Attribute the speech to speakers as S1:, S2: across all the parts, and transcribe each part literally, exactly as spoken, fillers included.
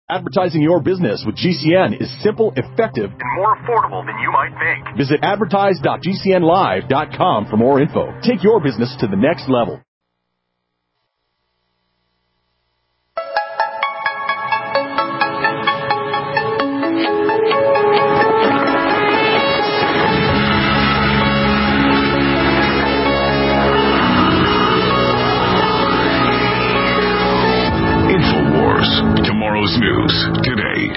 S1: Advertising your business with G C N is simple, effective, and more affordable than you might think. Visit advertise dot g c n live dot com for more info. Take your business to the next level.
S2: Tomorrow's news today.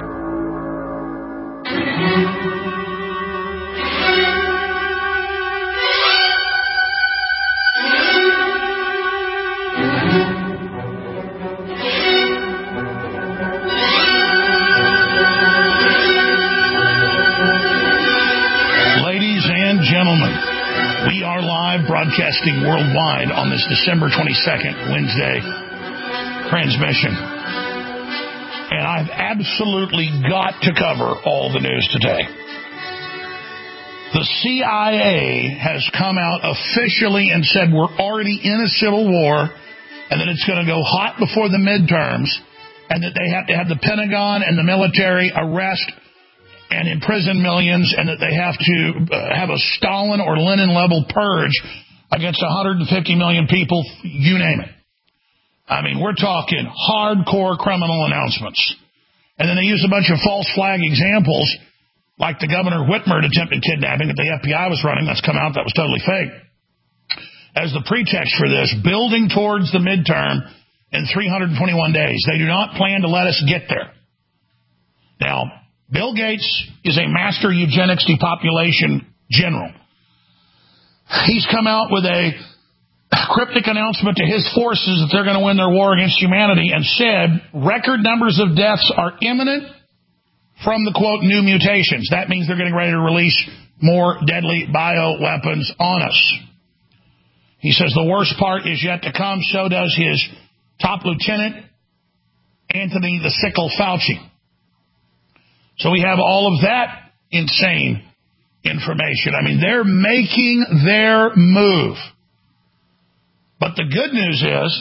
S3: Ladies and gentlemen, we are live broadcasting worldwide on this December twenty-second, Wednesday transmission. And I've absolutely got to cover all the news today. The C I A has come out officially and said we're already in a civil war and that it's going to go hot before the midterms and that they have to have the Pentagon and the military arrest and imprison millions and that they have to uh, have a Stalin or Lenin level purge against one hundred fifty million people, you name it. I mean, we're talking hardcore criminal announcements. And then they use a bunch of false flag examples, like the Governor Whitmer attempted kidnapping that the F B I was running. That's come out. That was totally fake. As the pretext for this, building towards the midterm in three hundred twenty-one days. They do not plan to let us get there. Now, Bill Gates is a master eugenics depopulation general. He's come out with a cryptic announcement to his forces that they're going to win their war against humanity and said record numbers of deaths are imminent from the, quote, new mutations. That means they're getting ready to release more deadly bioweapons on us. He says the worst part is yet to come. So does his top lieutenant, Anthony the Sickle Fauci. So we have all of that insane information. I mean, they're making their move. But the good news is,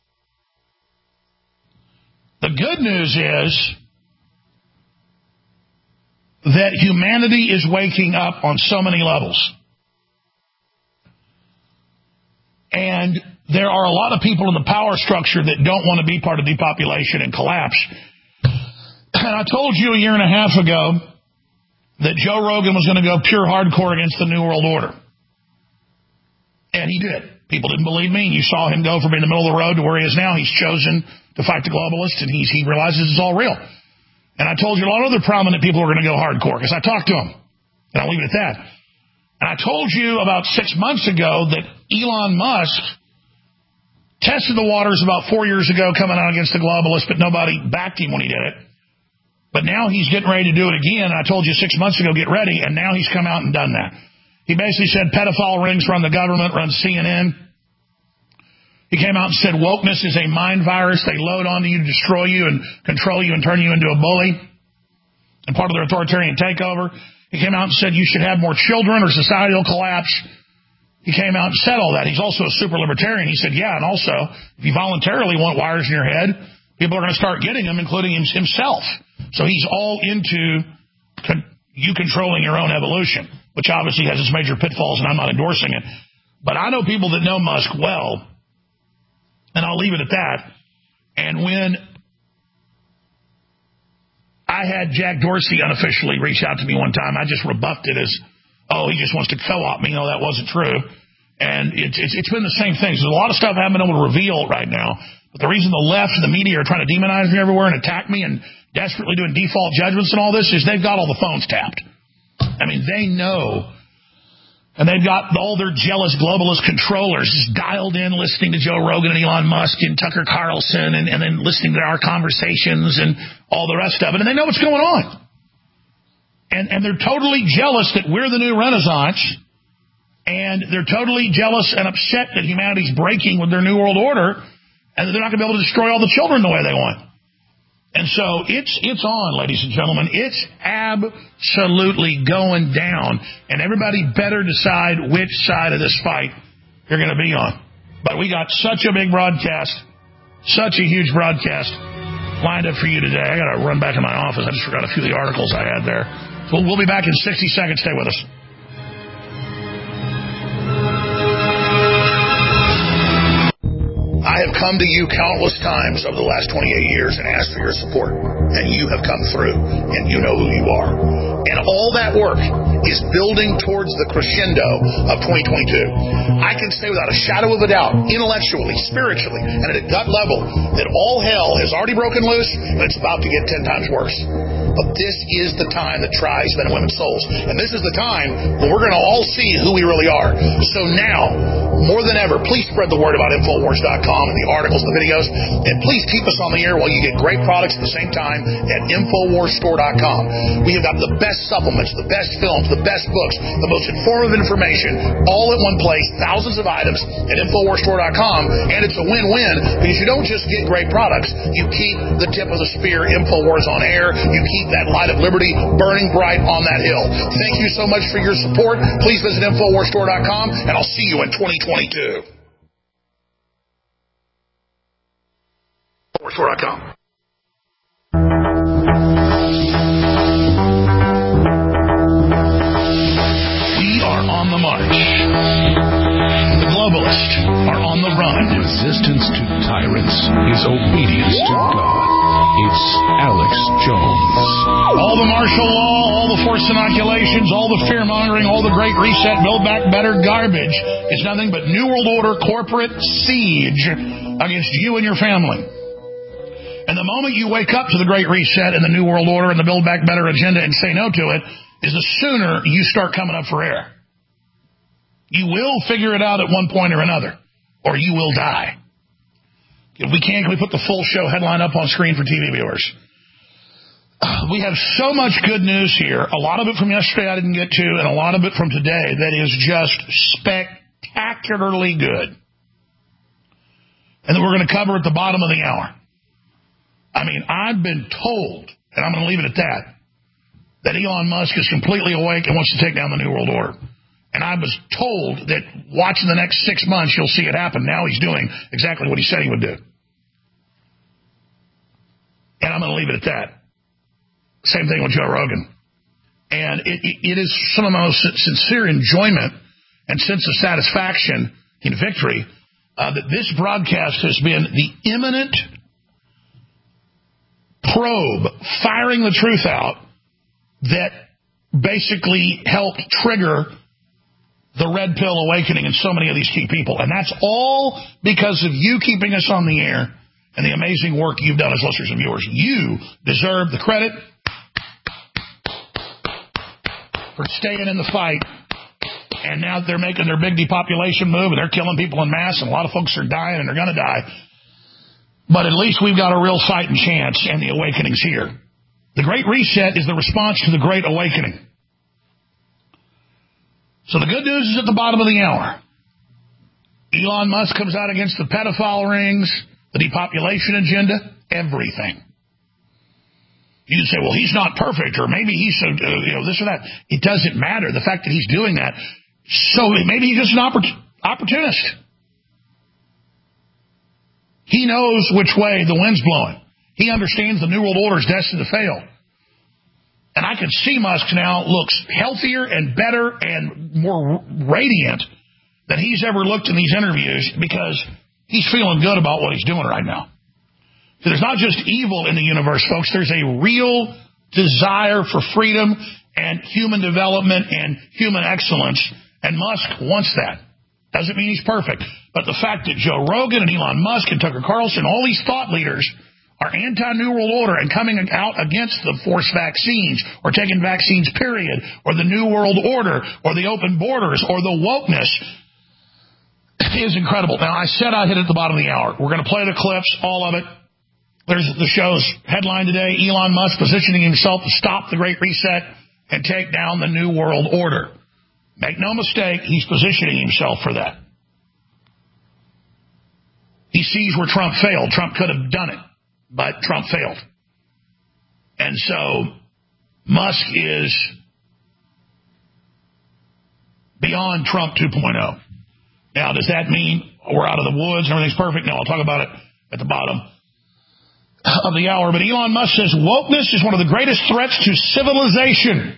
S3: the good news is that humanity is waking up on so many levels. And there are a lot of people in the power structure that don't want to be part of depopulation and collapse. And I told you a year and a half ago that Joe Rogan was going to go pure hardcore against the New World Order. And he did. People didn't believe me, and you saw him go from in the middle of the road to where he is now. He's chosen to fight the globalists, and he's, he realizes it's all real. And I told you a lot of other prominent people are going to go hardcore, because I talked to them. And I'll leave it at that. And I told you about six months ago that Elon Musk tested the waters about four years ago coming out against the globalists, but nobody backed him when he did it. But now he's getting ready to do it again. And I told you six months ago, get ready, and now he's come out and done that. He basically said pedophile rings run the government, run C N N. He came out and said wokeness is a mind virus. They load onto you to destroy you and control you and turn you into a bully and part of their authoritarian takeover. He came out and said you should have more children or society will collapse. He came out and said all that. He's also a super libertarian. He said, yeah, and also, if you voluntarily want wires in your head, people are going to start getting them, including himself. So he's all into con- you controlling your own evolution, which obviously has its major pitfalls, and I'm not endorsing it. But I know people that know Musk well, and I'll leave it at that. And when I had Jack Dorsey unofficially reach out to me one time, I just rebuffed it as, oh, he just wants to co-op me. No, that wasn't true. And it's, it's, it's been the same thing. So there's a lot of stuff I haven't been able to reveal right now. But the reason the left and the media are trying to demonize me everywhere and attack me and desperately doing default judgments and all this is they've got all the phones tapped. I mean, they know. And they've got all their jealous globalist controllers just dialed in listening to Joe Rogan and Elon Musk and Tucker Carlson and, and then listening to our conversations and all the rest of it. And they know what's going on. And, and they're totally jealous that we're the new Renaissance. And they're totally jealous and upset that humanity's breaking with their New World Order and that they're not going to be able to destroy all the children the way they want. And so it's it's on, ladies and gentlemen. It's absolutely going down. And everybody better decide which side of this fight you're going to be on. But we got such a big broadcast, such a huge broadcast. lined up for you today. I got to run back to my office. I just forgot a few of the articles I had there. So we'll be back in sixty seconds. Stay with us. I have come to you countless times over the last twenty-eight years and asked for your support, and you have come through, and you know who you are. And all that work is building towards the crescendo of twenty twenty-two. I can say without a shadow of a doubt, intellectually, spiritually, and at a gut level, that all hell has already broken loose, and it's about to get ten times worse. But this is the time that tries men and women's souls. And this is the time when we're going to all see who we really are. So now, more than ever, please spread the word about Infowars dot com and the articles and the videos. And please keep us on the air while you get great products at the same time at Infowars store dot com. We have got the best supplements, the best films, the best books, the most informative information, all at one place, thousands of items at Infowars store dot com. And it's a win-win because you don't just get great products, you keep the tip of the spear, Infowars, on air. You keep that light of liberty burning bright on that hill. Thank you so much for your support. Please visit Infowars store dot com, and I'll see you in twenty twenty-two. Infowars store dot com. We are on the march. The globalists are on the run.
S2: Resistance to tyrants is obedience to God. It's Alex Jones.
S3: All the martial law, all the forced inoculations, all the fear-mongering, all the Great Reset, Build Back Better garbage is nothing but New World Order corporate siege against you and your family. And the moment you wake up to the Great Reset and the New World Order and the Build Back Better agenda and say no to it is the sooner you start coming up for air. You will figure it out at one point or another, or you will die. If we can, can we put the full show headline up on screen for T V viewers? We have so much good news here. A lot of it from yesterday I didn't get to, and a lot of it from today that is just spectacularly good. And that we're going to cover at the bottom of the hour. I mean, I've been told, and I'm going to leave it at that, that Elon Musk is completely awake and wants to take down the New World Order. And I was told that watching the next six months, you'll see it happen. Now he's doing exactly what he said he would do. And I'm going to leave it at that. Same thing with Joe Rogan. And it, it, it is some of my most sincere enjoyment and sense of satisfaction in victory uh, that this broadcast has been the imminent probe firing the truth out that basically helped trigger the red pill awakening in so many of these key people. And that's all because of you keeping us on the air and the amazing work you've done as listeners and viewers. You deserve the credit for staying in the fight. And now they're making their big depopulation move, and they're killing people en masse, and a lot of folks are dying, and they're going to die. But at least we've got a real fighting chance, and the awakening's here. The Great Reset is the response to the Great Awakening. So the good news is at the bottom of the hour. Elon Musk comes out against the pedophile rings, the depopulation agenda, everything. You can say, well, he's not perfect, or maybe he's so, uh, you know, this or that. It doesn't matter. The fact that he's doing that, so maybe he's just an oppor- opportunist. He knows which way the wind's blowing. He understands the New World Order is destined to fail. And I can see Musk now looks healthier and better and more radiant than he's ever looked in these interviews because he's feeling good about what he's doing right now. So there's not just evil in the universe, folks. There's a real desire for freedom and human development and human excellence. And Musk wants that. Doesn't mean he's perfect. But the fact that Joe Rogan and Elon Musk and Tucker Carlson, all these thought leaders, are anti-New World Order and coming out against the forced vaccines or taking vaccines, period, or the New World Order or the open borders or the wokeness is incredible. Now, I said I'd hit it at the bottom of the hour. We're going to play the clips, all of it. There's the show's headline today, Elon Musk positioning himself to stop the Great Reset and take down the New World Order. Make no mistake, he's positioning himself for that. He sees where Trump failed. Trump could have done it. But Trump failed. And so Musk is beyond Trump two point oh. Now, does that mean we're out of the woods and everything's perfect? No, I'll talk about it at the bottom. of the hour. But Elon Musk says wokeness is one of the greatest threats to civilization.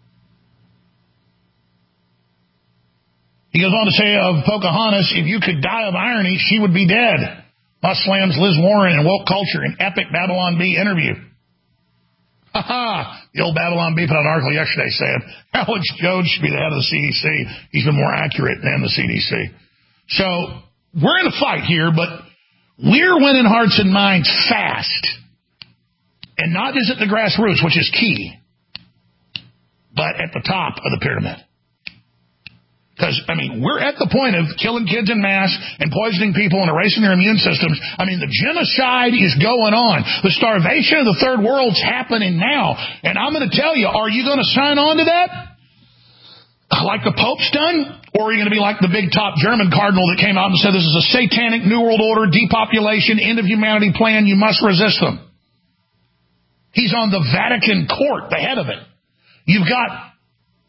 S3: He goes on to say of Pocahontas, if you could die of irony, she would be dead. Musk slams Liz Warren and woke culture in epic Babylon Bee interview. Ha ha! The old Babylon Bee put out an article yesterday saying Alex Jones should be the head of the C D C. He's been more accurate than the C D C. So we're in a fight here, but we're winning hearts and minds fast. And not just at the grassroots, which is key, but at the top of the pyramid. Because, I mean, we're at the point of killing kids in mass and poisoning people and erasing their immune systems. I mean, the genocide is going on. The starvation of the third world's happening now. And I'm going to tell you, are you going to sign on to that? Like the Pope's done? Or are you going to be like the big top German cardinal that came out and said this is a satanic New World Order, depopulation, end of humanity plan, you must resist them? He's on the Vatican court, the head of it. You've got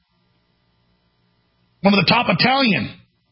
S3: one of the top Italian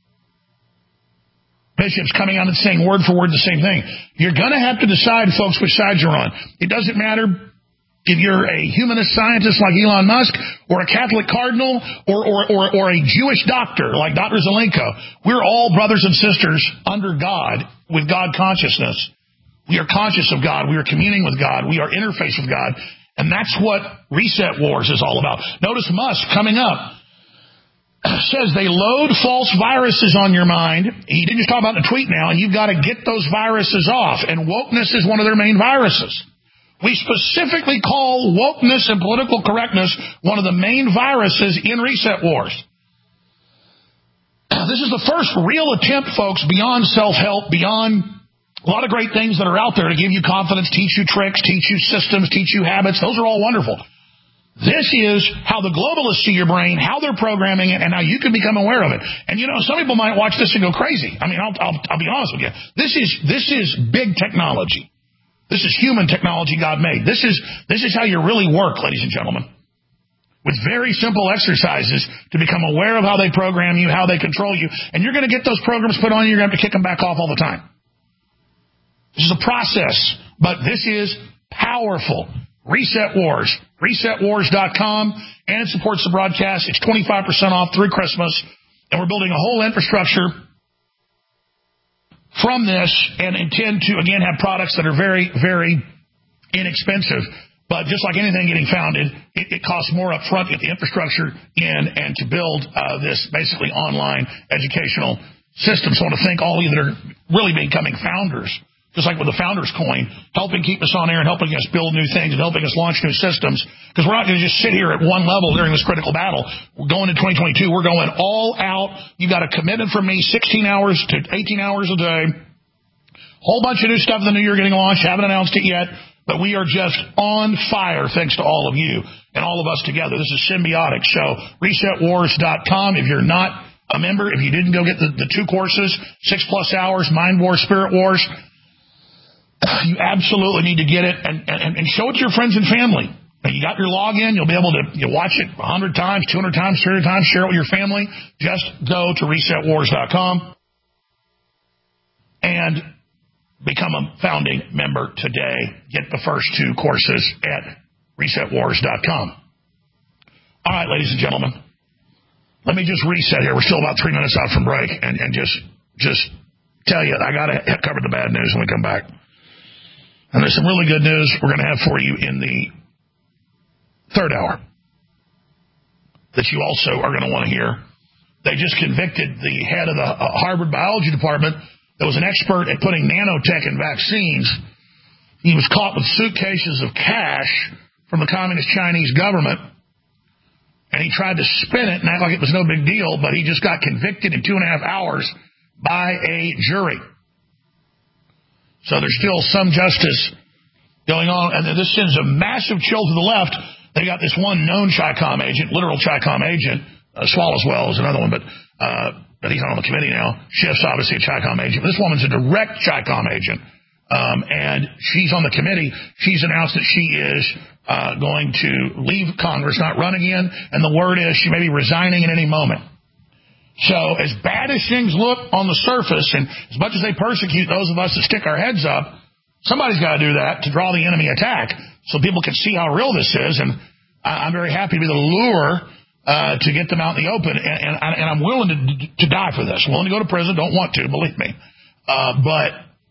S3: bishops coming out and saying word for word the same thing. You're going to have to decide, folks, which side you're on. It doesn't matter if you're a humanist scientist like Elon Musk or a Catholic cardinal or, or, or, or a Jewish doctor like Doctor Zelenko. We're all brothers and sisters under God with God consciousness. We are conscious of God. We are communing with God. We are interface with God. And that's what Reset Wars is all about. Notice Musk coming up says they load false viruses on your mind. He didn't just talk about in a tweet now, and you've got to get those viruses off. And wokeness is one of their main viruses. We specifically call wokeness and political correctness one of the main viruses in Reset Wars. This is the first real attempt, folks, beyond self-help, beyond a lot of great things that are out there to give you confidence, teach you tricks, teach you systems, teach you habits. Those are all wonderful. This is how the globalists see your brain, how they're programming it, and how you can become aware of it. And, you know, some people might watch this and go crazy. I mean, I'll, I'll, I'll be honest with you. This is this is big technology. This is human technology God made. This is this is how you really work, ladies and gentlemen, with very simple exercises to become aware of how they program you, how they control you. And you're going to get those programs put on you. You're going to have to kick them back off all the time. This is a process, but this is powerful. Reset Wars. reset wars dot com, and it supports the broadcast. It's twenty-five percent off through Christmas, and we're building a whole infrastructure from this and intend to, again, have products that are very, very inexpensive. But just like anything getting founded, it, it costs more up front to get the infrastructure in and to build uh, this basically online educational system. So I want to thank all of you that are really becoming founders. Just like with the Founders Coin, helping keep us on air and helping us build new things and helping us launch new systems. Because we're not going to just sit here at one level during this critical battle. We're going to twenty twenty-two. We're going all out. You got a commitment from me, sixteen hours to eighteen hours a day. Whole bunch of new stuff in the new year getting launched. Haven't announced it yet. But we are just on fire thanks to all of you and all of us together. This is symbiotic. So reset wars dot com. If you're not a member, if you didn't go get the, the two courses, six plus hours, Mind Wars, Spirit Wars, you absolutely need to get it and, and, and show it to your friends and family. You got your login. You'll be able to you watch it one hundred times, two hundred times, three hundred times. Share it with your family. Just go to reset wars dot com and become a founding member today. Get the first two courses at reset wars dot com. All right, ladies and gentlemen. Let me just reset here. We're still about three minutes out from break. And, and just, just tell you, I got to cover the bad news when we come back. And there's some really good news we're going to have for you in the third hour that you also are going to want to hear. They just convicted the head of the Harvard Biology Department that was an expert at putting nanotech in vaccines. He was caught with suitcases of cash from the communist Chinese government, and he tried to spin it and act like it was no big deal, but he just got convicted in two and a half hours by a jury. So there's still some justice going on, and this sends a massive chill to the left. They got this one known Chi-Com agent, literal Chi-Com agent. Uh, Swallowswell is another one, but uh, but he's not on the committee now. Schiff's obviously a Chi-Com agent. But this woman's a direct Chi-Com agent, um, and she's on the committee. She's announced that she is uh, going to leave Congress, not run again, and the word is she may be resigning at any moment. So as bad as things look on the surface, and as much as they persecute those of us that stick our heads up, Somebody's got to do that to draw the enemy attack so people can see how real this is. And I, I'm very happy to be the lure uh, to get them out in the open. And, and, and I'm willing to, to die for this. Willing to go to prison. Don't want to, believe me. Uh, but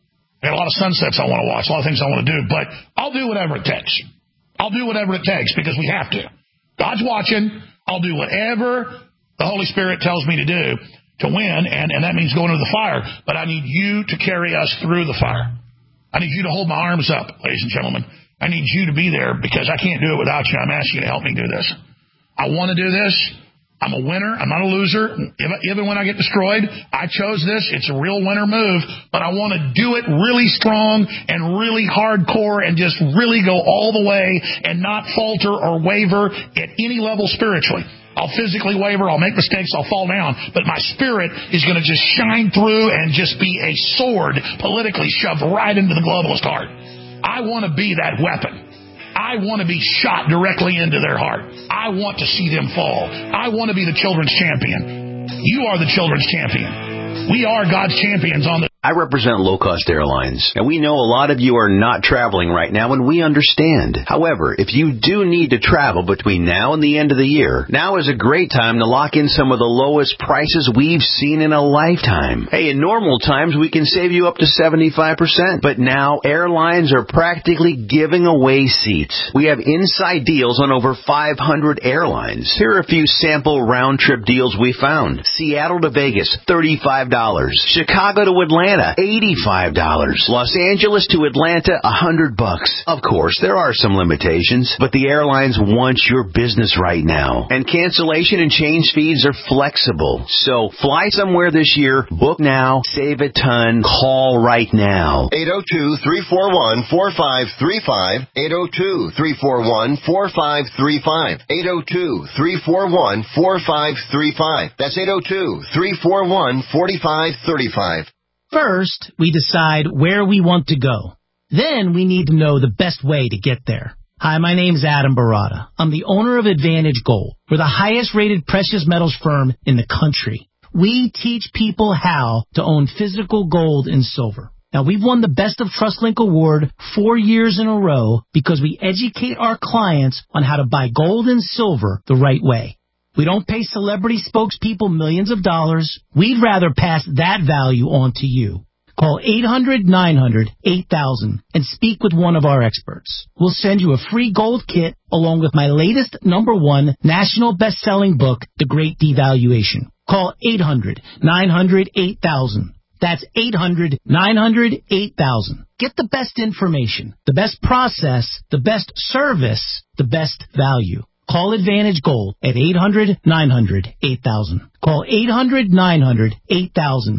S3: I got a lot of sunsets I want to watch, a lot of things I want to do. But I'll do whatever it takes. I'll do whatever it takes because we have to. God's watching. I'll do whatever the Holy Spirit tells me to do to win, and, and that means going into the fire. But I need you to carry us through the fire. I need you to hold my arms up, ladies and gentlemen. I need you to be there because I can't do it without you. I'm asking you to help me do this. I want to do this. I'm a winner. I'm not a loser. Even when I get destroyed, I chose this. It's a real winner move, but I want to do it really strong and really hardcore and just really go all the way and not falter or waver at any level spiritually. I'll physically waver, I'll make mistakes, I'll fall down, but my spirit is going to just shine through and just be a sword politically shoved right into the globalist heart. I want to be that weapon. I want to be shot directly into their heart. I want to see them fall. I want to be the children's champion. You are the children's champion. We are God's champions on the...
S4: I represent low-cost airlines, and we know a lot of you are not traveling right now, and we understand. However, if you do need to travel between now and the end of the year, now is a great time to lock in some of the lowest prices we've seen in a lifetime. Hey, in normal times, we can save you up to seventy-five percent, but now airlines are practically giving away seats. We have inside deals on over five hundred airlines. Here are a few sample round-trip deals we found. Seattle to Vegas, thirty-five dollars. Chicago to Atlanta, eighty-five dollars. Los Angeles to Atlanta, one hundred bucks. Of course, there are some limitations, but the airlines want your business right now. And cancellation and change fees are flexible. So fly somewhere this year, book now, save a ton, call right now.
S5: eight oh two, three four one, four five three five. eight oh two, three four one, four five three five. eight oh two, three four one, four five three five. That's eight oh two, three four one, four five three five.
S6: First, we decide where we want to go. Then we need to know the best way to get there. Hi, my name's Adam Barada. I'm the owner of Advantage Gold. We're the highest-rated precious metals firm in the country. We teach people how to own physical gold and silver. Now, we've won the Best of TrustLink Award four years in a row because we educate our clients on how to buy gold and silver the right way. We don't pay celebrity spokespeople millions of dollars. We'd rather pass that value on to you. Call eight hundred, nine hundred, eight thousand and speak with one of our experts. We'll send you a free gold kit along with my latest number one national best-selling book, The Great Devaluation. Call eight hundred, nine hundred, eight thousand. That's eight hundred, nine hundred, eight thousand. Get the best information, the best process, the best service, the best value. Call Advantage Gold at eight hundred, nine hundred, eight thousand. Call eight hundred, nine hundred, eight thousand.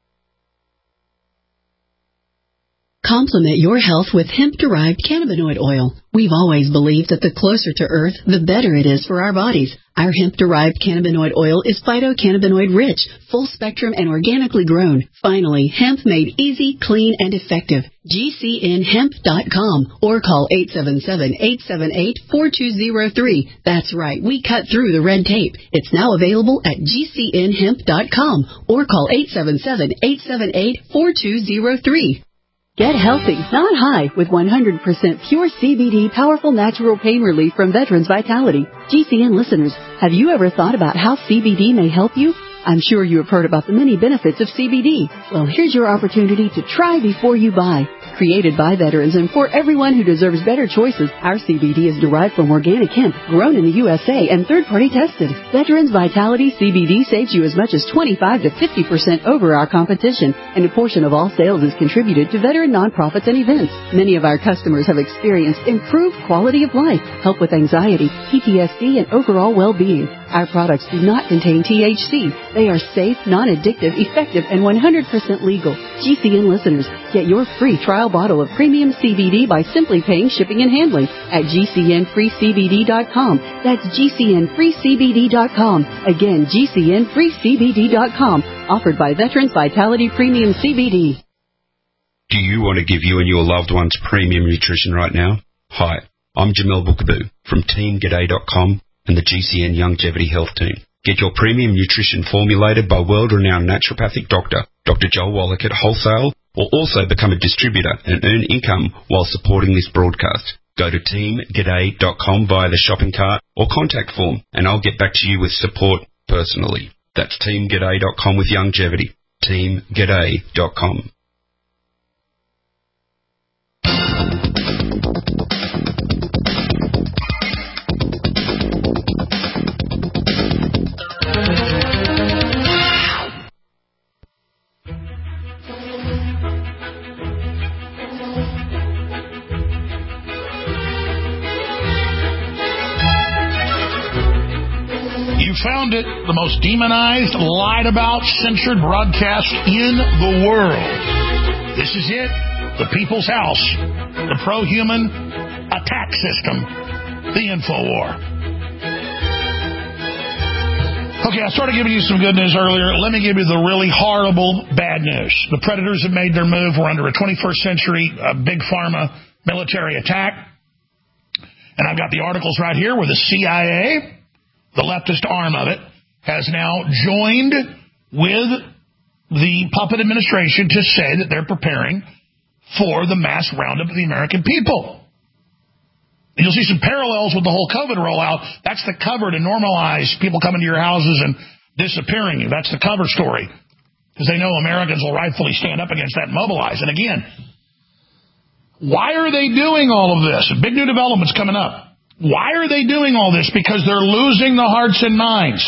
S7: Complement your health with hemp-derived cannabinoid oil. We've always believed that the closer to Earth, the better it is for our bodies. Our hemp-derived cannabinoid oil is phytocannabinoid-rich, full-spectrum, and organically grown. Finally, hemp made easy, clean, and effective. G C N hemp dot com or call eight seven seven, eight seven eight, four two zero three. That's right, we cut through the red tape. It's now available at G C N hemp dot com or call eight seven seven, eight seven eight, four two zero three. Get healthy, not high, with one hundred percent pure C B D powerful natural pain relief from Veterans Vitality. G C N listeners, have you ever thought about how C B D may help you? I'm sure you have heard about the many benefits of C B D. Well, here's your opportunity to try before you buy. Created by veterans and for everyone who deserves better choices, our C B D is derived from organic hemp, grown in the U S A and third-party tested. Veterans Vitality C B D saves you as much as twenty-five to fifty percent over our competition, and a portion of all sales is contributed to veteran nonprofits and events. Many of our customers have experienced improved quality of life, help with anxiety, P T S D, and overall well-being. Our products do not contain T H C. They are safe, non-addictive, effective, and one hundred percent legal. G C N listeners, get your free trial bottle of premium C B D by simply paying shipping and handling at G C N free C B D dot com. That's G C N free C B D dot com. Again, G C N free C B D dot com. Offered by Veterans Vitality Premium C B D.
S8: Do you want to give you and your loved ones premium nutrition right now? Hi, I'm Jamel Bookaboo from Team G'day dot com and the G C N Longevity Health Team. Get your premium nutrition formulated by world-renowned naturopathic doctor, Doctor Joel Wallach at wholesale or also become a distributor and earn income while supporting this broadcast. Go to team g'day dot com via the shopping cart or contact form, and I'll get back to you with support personally. That's team g'day dot com with Youngevity. team g'day dot com.
S3: Found it, the most demonized, lied about, censored broadcast in the world. This is it, the People's House, the pro-human attack system, the InfoWar. Okay, I started giving you some good news earlier. Let me give you the really horrible bad news. The predators have made their move. We're under a twenty-first century uh, big pharma military attack. And I've got the articles right here where the C I A, the leftist arm of it, has now joined with the puppet administration to say that they're preparing for the mass roundup of the American people. And you'll see some parallels with the whole COVID rollout. That's the cover to normalize people coming to your houses and disappearing you. That's the cover story, because they know Americans will rightfully stand up against that and mobilize. And again, why are they doing all of this? Big new developments coming up. Why are they doing all this? Because they're losing the hearts and minds.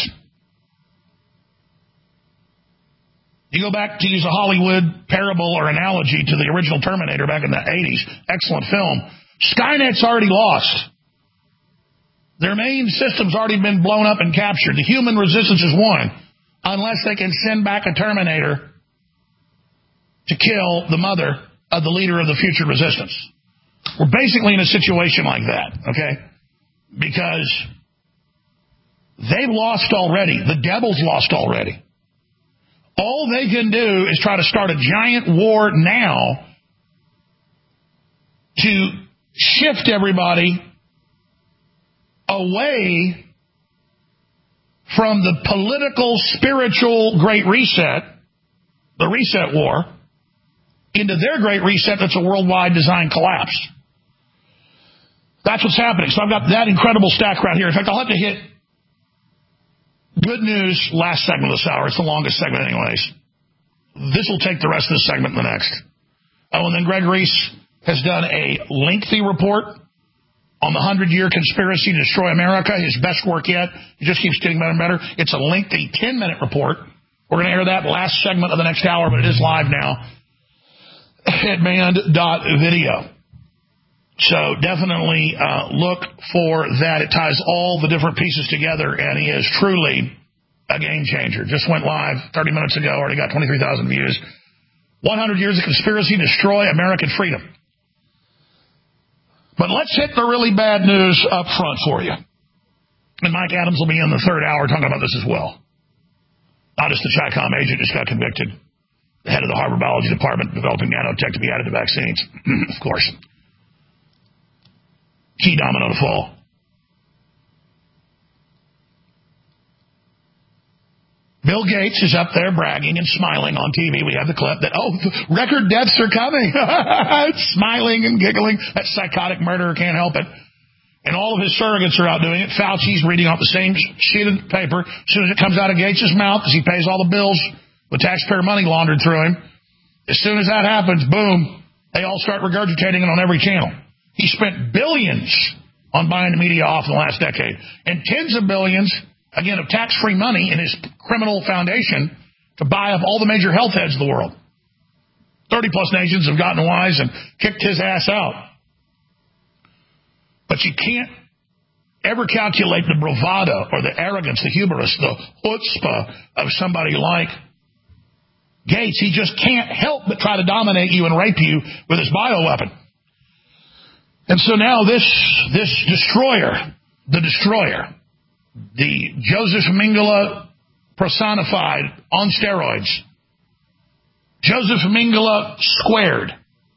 S3: You go back to use a Hollywood parable or analogy to the original Terminator back in the eighties. Excellent film. Skynet's already lost. Their main system's already been blown up and captured. The human resistance is won unless they can send back a Terminator to kill the mother of the leader of the future resistance. We're basically in a situation like that, okay? Because they've lost already. The devil's lost already. All they can do is try to start a giant war now to shift everybody away from the political, spiritual Great Reset, the Reset War, into their Great Reset that's a worldwide design collapse. That's what's happening. So I've got that incredible stack right here. In fact, I'll have to hit good news last segment of this hour. It's the longest segment anyways. This will take the rest of the segment in the next. Oh, and then Greg Reese has done a lengthy report on the hundred-year conspiracy to destroy America, his best work yet. It just keeps getting better and better. It's a lengthy ten-minute report. We're going to air that last segment of the next hour, but it is live now at manned dot video. So definitely uh, look for that. It ties all the different pieces together, and he is truly a game changer. Just went live thirty minutes ago, already got twenty-three thousand views. one hundred years of conspiracy to destroy American freedom. But let's hit the really bad news up front for you. And Mike Adams will be in the third hour talking about this as well. Not just the Chi-Com agent just got convicted. The head of the Harvard Biology Department developing nanotech to be added to vaccines. Of course. Key domino to fall. Bill Gates is up there bragging and smiling on T V. We have the clip that, oh, record deaths are coming. Smiling and giggling. That psychotic murderer can't help it. And all of his surrogates are out doing it. Fauci's reading off the same sheet of paper. As soon as it comes out of Gates' mouth, as he pays all the bills with taxpayer money laundered through him, as soon as that happens, boom, they all start regurgitating it on every channel. He spent billions on buying the media off in the last decade, and tens of billions, again, of tax-free money in his criminal foundation to buy up all the major health heads of the world. thirty-plus nations have gotten wise and kicked his ass out. But you can't ever calculate the bravado or the arrogance, the hubris, the chutzpah of somebody like Gates. He just can't help but try to dominate you and rape you with his bioweapon. And so now this this destroyer, the destroyer, the Joseph Mengele personified on steroids, Joseph Mengele squared.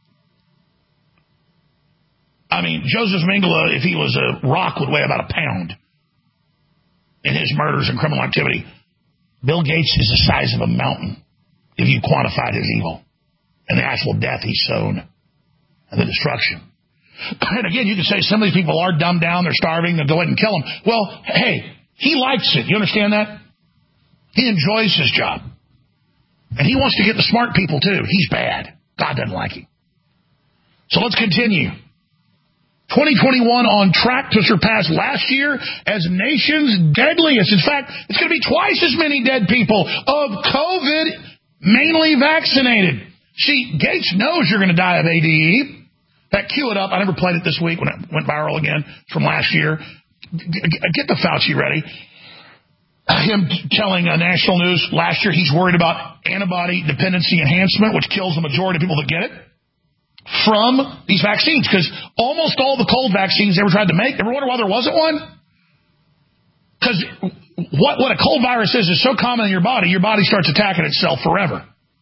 S3: I mean, Joseph Mengele, if he was a rock, would weigh about a pound in his murders and criminal activity. Bill Gates is the size of a mountain if you quantified his evil. and the actual death he's sown and the destruction. And again, you can say some of these people are dumbed down, they're starving, they'll go ahead and kill them. Well, hey, he likes it. You understand that? He enjoys his job. And he wants to get the smart people, too. He's bad. God doesn't like him. So let's continue. twenty twenty-one on track to surpass last year as nation's deadliest. In fact, it's going to be twice as many dead people of COVID, mainly vaccinated. See, Gates knows you're going to die of A D E. That cue it up. I never played it this week when it went viral again from last year. Get the Fauci ready. Him telling uh, national news last year he's worried about antibody dependency enhancement, which kills the majority of people that get it from these vaccines. Because almost all the cold vaccines they ever tried to make, ever wonder why there wasn't one? Because what, what a cold virus is is so common in your body, your body starts attacking itself forever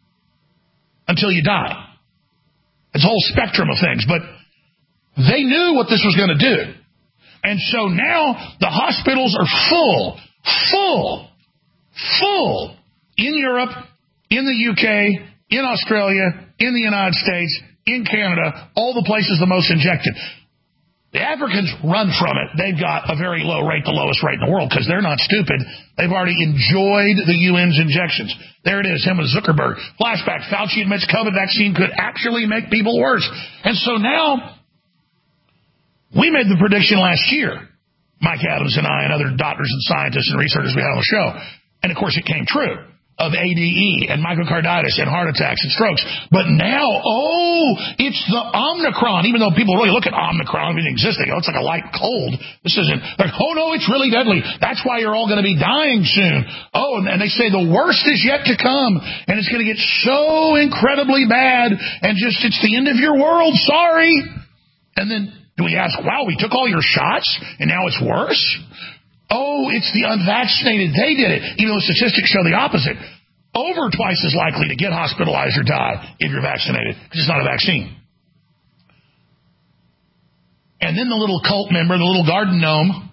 S3: until you die. It's a whole spectrum of things. But they knew what this was going to do. And so now the hospitals are full. Full, full in Europe, in the U K, in Australia, in the United States, in Canada, all the places the most injected. The Africans run from it. They've got a very low rate, the lowest rate in the world, because they're not stupid. They've already enjoyed the U N's injections. There it is, him with Zuckerberg. Flashback, Fauci admits COVID vaccine could actually make people worse. And so now, we made the prediction last year. Mike Adams and I and other doctors and scientists and researchers we had on the show. And, of course, it came true of A D E and myocarditis and heart attacks and strokes. But now, oh, it's the Omicron. Even though people really look at Omicron as existing, oh, it's like a light cold. This isn't, like, oh, no, it's really deadly. That's why you're all going to be dying soon. Oh, and, and they say the worst is yet to come. And it's going to get so incredibly bad. And just, it's the end of your world. Sorry. And then do we ask, wow, we took all your shots and now it's worse? Oh, it's the unvaccinated. They did it. Even though statistics show the opposite. Over twice as likely to get hospitalized or die if you're vaccinated because it's not a vaccine. And then the little cult member, the little garden gnome,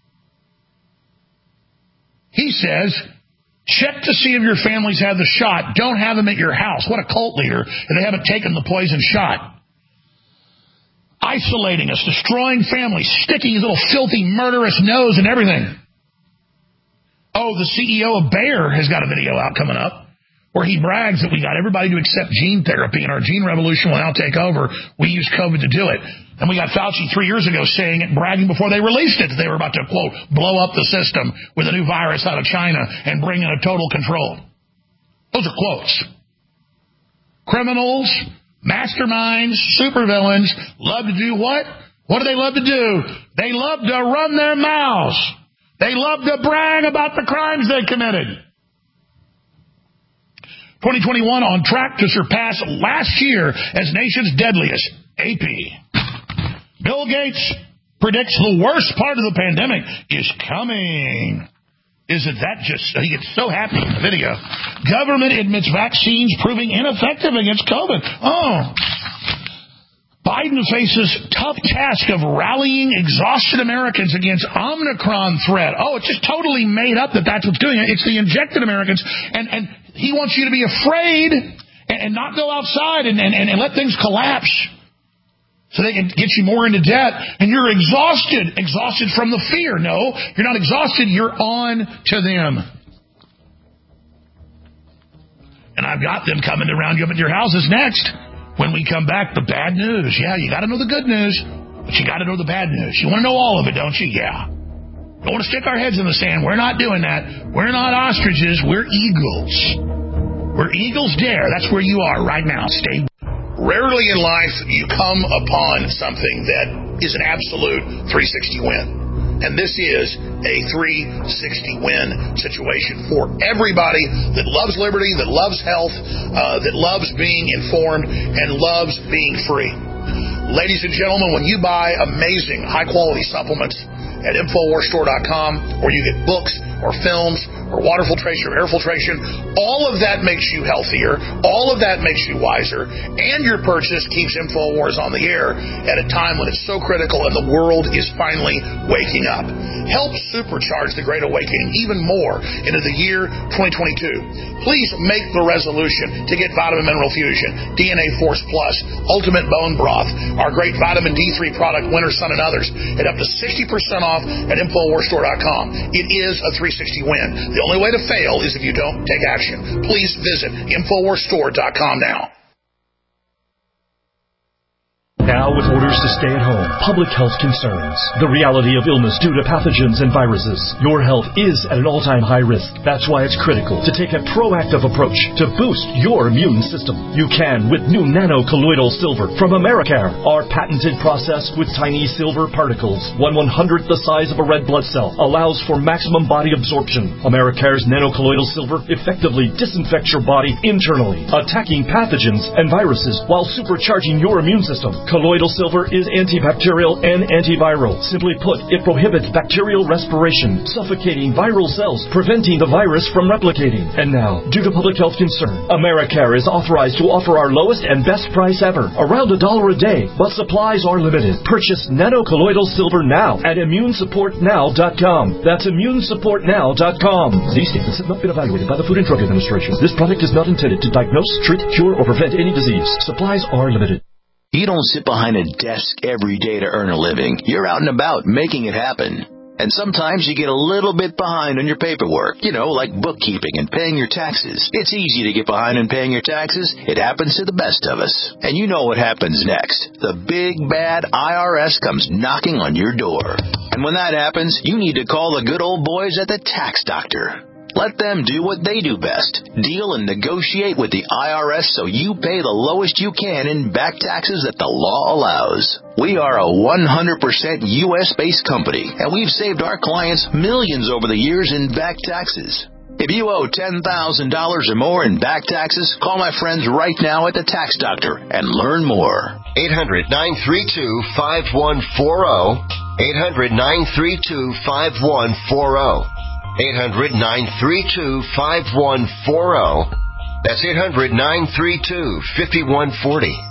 S3: he says, check to see if your families have the shot. Don't have them at your house. What a cult leader if they haven't taken the poison shot. Isolating us, destroying families, sticking his little filthy, murderous nose and everything. Oh, the C E O of Bayer has got a video out coming up where he brags that we got everybody to accept gene therapy and our gene revolution will now take over. We used COVID to do it. And we got Fauci three years ago saying it, bragging before they released it that they were about to, quote, blow up the system with a new virus out of China and bring in a total control. Those are quotes. Criminals, masterminds, supervillains love to do what? What do they love to do? They love to run their mouths. They love to brag about the crimes they committed. twenty twenty-one on track to surpass last year as nation's deadliest. A P. Bill Gates predicts the worst part of the pandemic is coming. Isn't that just, he gets so happy in the video. Government admits vaccines proving ineffective against COVID. Oh. Biden faces tough task of rallying exhausted Americans against Omicron threat. Oh, it's just totally made up that that's what's doing it. It's the injected Americans. And, and he wants you to be afraid and, and not go outside and, and, and let things collapse. So they can get you more into debt, and you're exhausted. Exhausted from the fear. No, you're not exhausted. You're on to them. And I've got them coming to round you up at your houses next. When we come back, the bad news. Yeah, you got to know the good news, but you got to know the bad news. You want to know all of it, don't you? Yeah. Don't want to stick our heads in the sand. We're not doing that. We're not ostriches. We're eagles. We're eagles dare. That's where you are right now. Stay. Rarely in life you come upon something that is an absolute three sixty win. And this is a three sixty win situation for everybody that loves liberty, that loves health, uh, that loves being informed, and loves being free. Ladies and gentlemen, when you buy amazing, high-quality supplements at infowars store dot com, where you get books or films or water filtration or air filtration. All of that makes you healthier. All of that makes you wiser. And your purchase keeps InfoWars on the air at a time when it's so critical and the world is finally waking up. Help supercharge the Great Awakening even more into the year twenty twenty-two. Please make the resolution to get Vitamin Mineral Fusion, D N A Force Plus, Ultimate Bone Broth, our great Vitamin D three product, Winter Sun, and others, at up to sixty percent off at infowars store dot com. It is a three sixty win. The only way to fail is if you don't take action. Please visit infowars store dot com now.
S9: Now with orders to stay at home, public health concerns, the reality of illness due to pathogens and viruses, your health is at an all-time high risk. That's why it's critical to take a proactive approach to boost your immune system. You can with new nano-colloidal silver from Americare. Our patented process with tiny silver particles, one one-hundredth the size of a red blood cell, allows for maximum body absorption. Americare's nano-colloidal silver effectively disinfects your body internally, attacking pathogens and viruses while supercharging your immune system. Colloidal silver is antibacterial and antiviral. Simply put, it prohibits bacterial respiration, suffocating viral cells, preventing the virus from replicating. And now, due to public health concern, Americare is authorized to offer our lowest and best price ever, around a dollar a day, but supplies are limited. Purchase nano-colloidal silver now at immune support now dot com. That's immune support now dot com. These statements have not been evaluated by the Food and Drug Administration. This product is not intended to diagnose, treat, cure, or prevent any disease. Supplies are limited.
S10: You don't sit behind a desk every day to earn a living. You're out and about making it happen. And sometimes you get a little bit behind on your paperwork, you know, like bookkeeping and paying your taxes. It's easy to get behind on paying your taxes. It happens to the best of us. And you know what happens next. The big, bad I R S comes knocking on your door. And when that happens, you need to call the good old boys at the Tax Doctor. Let them do what they do best. Deal and negotiate with the I R S so you pay the lowest you can in back taxes that the law allows. We are a one hundred percent U S-based company, and we've saved our clients millions over the years in back taxes. If you owe ten thousand dollars or more in back taxes, call my friends right now at the Tax Doctor and learn more.
S5: eight hundred, nine three two, five one four zero. eight hundred, nine three two, five one four zero. eight hundred, nine three two, five one four zero. That's eight hundred, nine three two, five one four zero.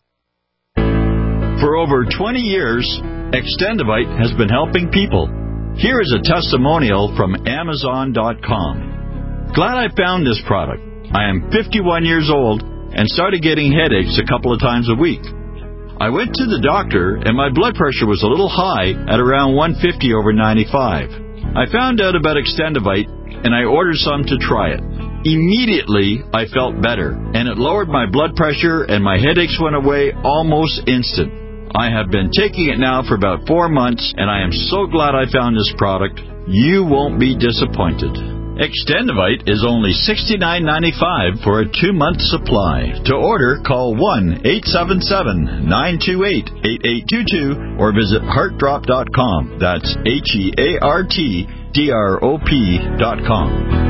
S11: For over twenty years, Extendivite has been helping people. Here is a testimonial from Amazon dot com. Glad I found this product. I am fifty-one years old and started getting headaches a couple of times a week. I went to the doctor and my blood pressure was a little high at around one fifty over ninety-five. I found out about Extendivite, and I ordered some to try it. Immediately, I felt better, and it lowered my blood pressure, and my headaches went away almost instant. I have been taking it now for about four months, and I am so glad I found this product. You won't be disappointed. Extendivite is only sixty-nine ninety-five for a two-month supply. To order, call one eight seven seven, nine two eight, eight eight two two or visit heart drop dot com. That's H E A R T D R O P dot com.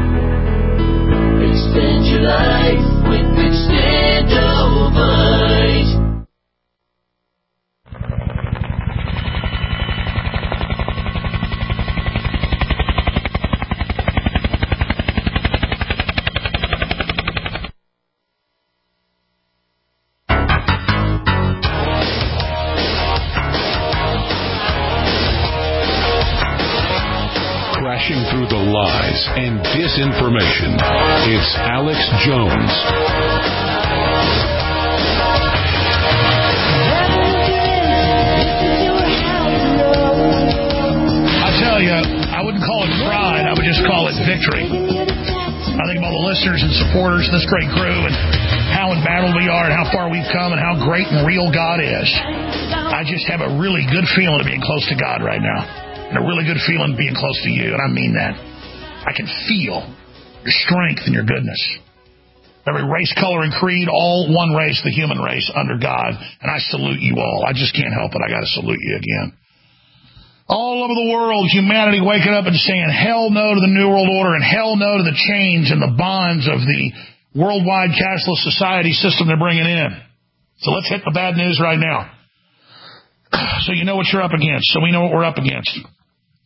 S12: Extend your life with Extendivite.
S2: Through the lies and disinformation, it's Alex Jones.
S3: I tell you, I wouldn't call it pride. I would just call it victory. I think of all the listeners and supporters of this great crew and how embattled we are and how far we've come and how great and real God is. I just have a really good feeling of being close to God right now. And a really good feeling being close to you, and I mean that. I can feel your strength and your goodness. Every race, color, and creed, all one race, the human race, under God. And I salute you all. I just can't help it. I got to salute you again. All over the world, humanity waking up and saying hell no to the New World Order and hell no to the chains and the bonds of the worldwide cashless society system they're bringing in. So let's hit the bad news right now. So you know what you're up against. So we know what we're up against.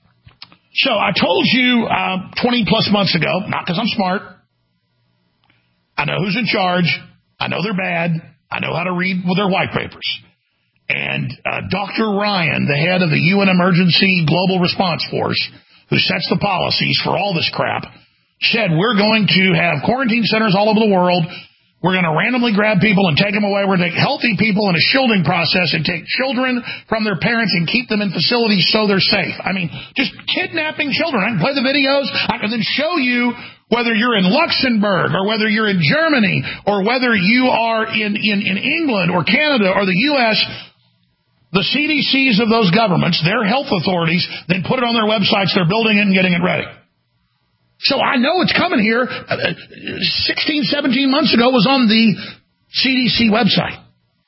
S3: So I told you uh, twenty plus months ago, not because I'm smart. I know who's in charge. I know they're bad. I know how to read with their white papers. And uh, Doctor Ryan, the head of the U N Emergency Global Response Force, who sets the policies for all this crap, said we're going to have quarantine centers all over the world. We're going to randomly grab people and take them away. We're going to take healthy people in a shielding process and take children from their parents and keep them in facilities so they're safe. I mean, just kidnapping children. I can play the videos. I can then show you whether you're in Luxembourg or whether you're in Germany or whether you are in, in, in England or Canada or the U S, the C D Cs of those governments, their health authorities, then put it on their websites. They're building it and getting it ready. So I know it's coming here. sixteen, seventeen months ago was on the C D C website.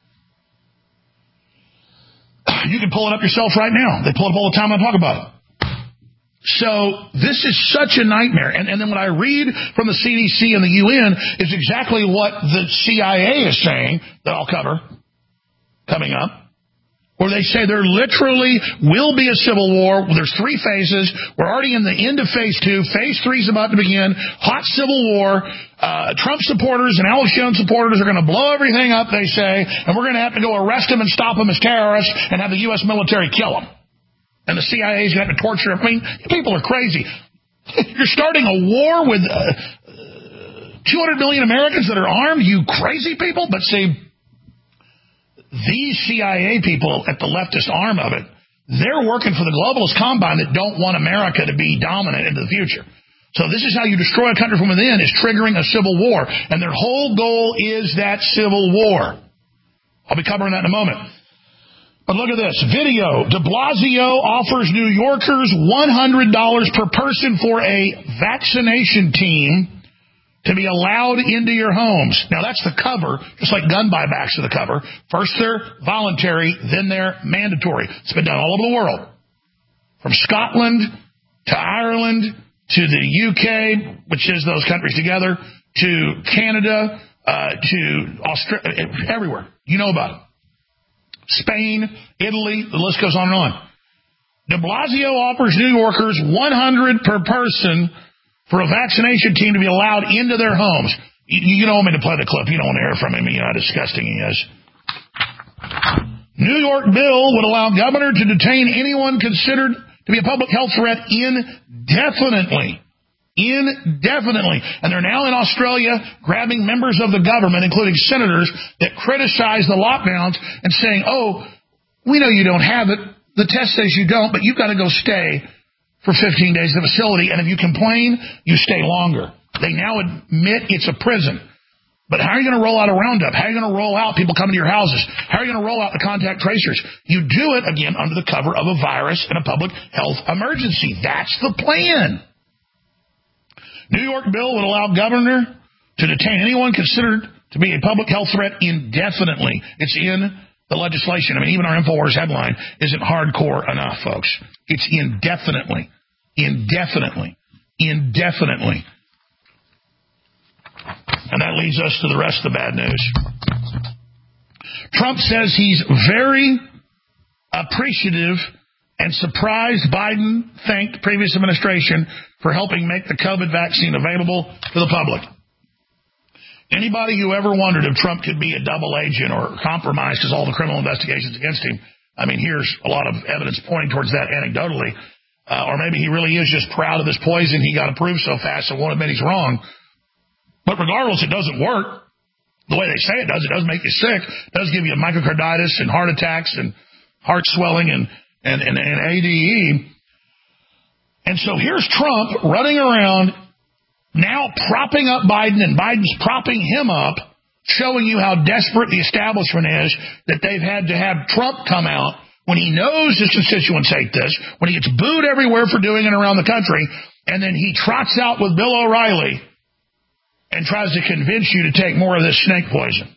S3: You can pull it up yourself right now. They pull it up all the time when I talk about it. So this is such a nightmare. And, and then what I read from the C D C and the U N is exactly what the C I A is saying, that I'll cover coming up. Where they say there literally will be a civil war. There's three phases. We're already in the end of phase two. Phase three is about to begin. Hot civil war. Uh, Trump supporters and Alex Jones supporters are going to blow everything up, they say, and we're going to have to go arrest them and stop them as terrorists and have the U S military kill them. And the C I A is going to have to torture them. I mean, people are crazy. You're starting a war with uh, two hundred million Americans that are armed, you crazy people. But see, these C I A people at the leftist arm of it, they're working for the globalist combine that don't want America to be dominant into the future. So this is how you destroy a country from within, is triggering a civil war. And their whole goal is that civil war. I'll be covering that in a moment. But look at this. Video. De Blasio offers New Yorkers one hundred dollars per person for a vaccination team to be allowed into your homes. Now, that's the cover, just like gun buybacks are the cover. First they're voluntary, then they're mandatory. It's been done all over the world. From Scotland to Ireland to the U K, which is those countries together, to Canada, uh, to Australia, everywhere. You know about it. Spain, Italy, the list goes on and on. De Blasio offers New Yorkers one hundred dollars per person for a vaccination team to be allowed into their homes. You, you don't want me to play the clip. You don't want to hear from him. You know how disgusting he is. New York bill would allow governor to detain anyone considered to be a public health threat indefinitely. Indefinitely. And they're now in Australia grabbing members of the government, including senators, that criticize the lockdowns and saying, oh, we know you don't have it. The test says you don't, but you've got to go stay for fifteen days in the facility, and if you complain, you stay longer. They now admit it's a prison. But how are you going to roll out a roundup? How are you going to roll out people coming to your houses? How are you going to roll out the contact tracers? You do it, again, under the cover of a virus and a public health emergency. That's the plan. New York bill would allow governor to detain anyone considered to be a public health threat indefinitely. It's in the legislation. I mean, even our InfoWars headline isn't hardcore enough, folks. It's indefinitely, indefinitely, indefinitely. And that leads us to the rest of the bad news. Trump says he's very appreciative and surprised Biden thanked previous administration for helping make the COVID vaccine available to the public. Anybody who ever wondered if Trump could be a double agent or compromised because all the criminal investigations against him, I mean, here's a lot of evidence pointing towards that anecdotally. Uh, or maybe he really is just proud of this poison he got approved so fast and won't admit he's wrong. But regardless, it doesn't work the way they say it does. It does make you sick. It does give you myocarditis and heart attacks and heart swelling and, and, and, and A D E. And so here's Trump running around now propping up Biden, and Biden's propping him up, showing you how desperate the establishment is, that they've had to have Trump come out when he knows his constituents hate this, when he gets booed everywhere for doing it around the country, and then he trots out with Bill O'Reilly and tries to convince you to take more of this snake poison.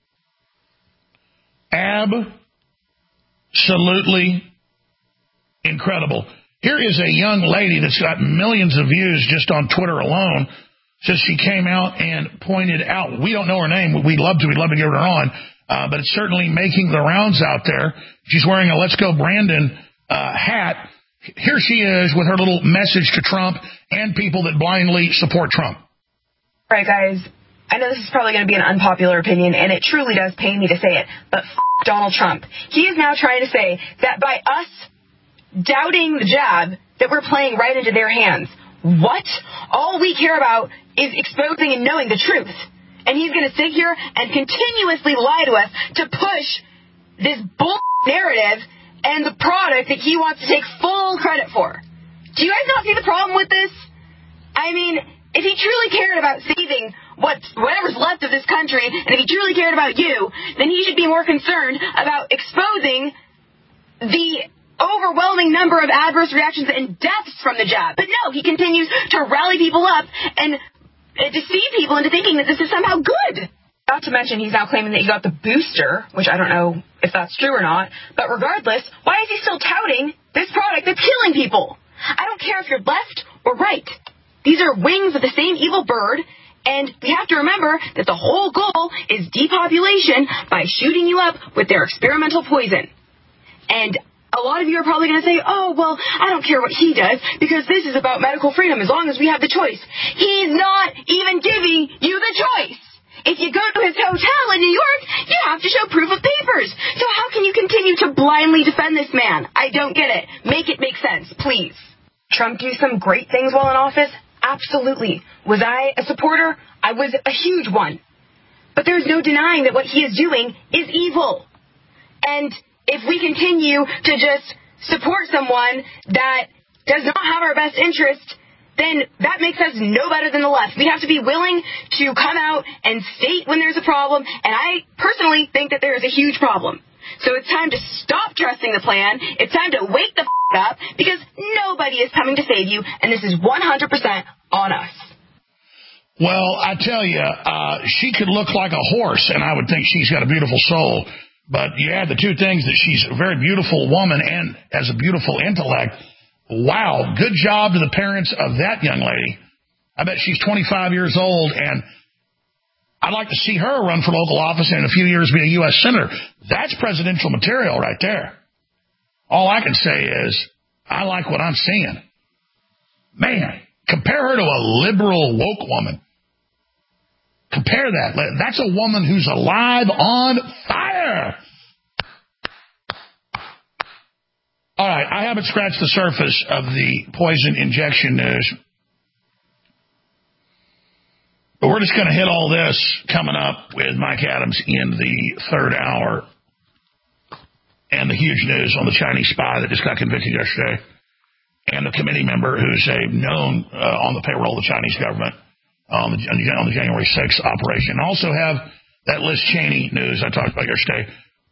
S3: Absolutely incredible. Here is a young lady that's got millions of views just on Twitter alone. Says she came out and pointed out, we don't know her name. We'd love to. We'd love to get her on. Uh, but it's certainly making the rounds out there. She's wearing a Let's Go Brandon uh, hat. Here she is with her little message to Trump and people that blindly support Trump.
S13: All right, guys, I know this is probably going to be an unpopular opinion, and it truly does pain me to say it, but f*** Donald Trump. He is now trying to say that by us doubting the jab, that we're playing right into their hands. What? All we care about is exposing and knowing the truth. And he's going to sit here and continuously lie to us to push this bull narrative and the product that he wants to take full credit for. Do you guys not see the problem with this? I mean, if he truly cared about saving what's, whatever's left of this country, and if he truly cared about you, then he should be more concerned about exposing the overwhelming number of adverse reactions and deaths from the jab. But no, he continues to rally people up and deceive people into thinking that this is somehow good. Not to mention, he's now claiming that he got the booster, which I don't know if that's true or not. But regardless, why is he still touting this product that's killing people? I don't care if you're left or right. These are wings of the same evil bird, and we have to remember that the whole goal is depopulation by shooting you up with their experimental poison. And a lot of you are probably going to say, oh, well, I don't care what he does because this is about medical freedom as long as we have the choice. He's not even giving you the choice. If you go to his hotel in New York, you have to show proof of papers. So how can you continue to blindly defend this man? I don't get it. Make it make sense, please. Trump do some great things while in office? Absolutely. Was I a supporter? I was a huge one. But there's no denying that what he is doing is evil. And if we continue to just support someone that does not have our best interest, then that makes us no better than the left. We have to be willing to come out and state when there's a problem, and I personally think that there is a huge problem. So it's time to stop trusting the plan. It's time to wake the f*** up, because nobody is coming to save you, and this is one hundred percent on us.
S3: Well, I tell you, uh, she could look like a horse, and I would think she's got a beautiful soul. But you add the two things, that she's a very beautiful woman and has a beautiful intellect. Wow, good job to the parents of that young lady. I bet she's twenty-five years old, and I'd like to see her run for local office and in a few years be a U S senator. That's presidential material right there. All I can say is, I like what I'm seeing. Man, compare her to a liberal woke woman. Compare that. That's a woman who's alive, on fire. All right, I haven't scratched the surface of the poison injection news. But we're just going to hit all this coming up with Mike Adams in the third hour. And the huge news on the Chinese spy that just got convicted yesterday. And the committee member who's a known uh, on the payroll of the Chinese government on the, on the January sixth operation. I also have that Liz Cheney news I talked about yesterday.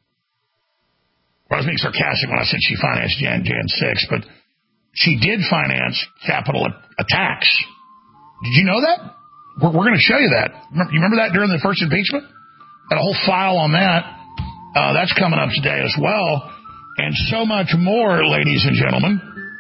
S3: I was being sarcastic when I said she financed Jan, Jan six, but she did finance capital attacks. Did you know that? We're, we're going to show you that. Remember, you remember that during the first impeachment? Got a whole file on that. Uh, that's coming up today as well. And so much more, ladies and gentlemen.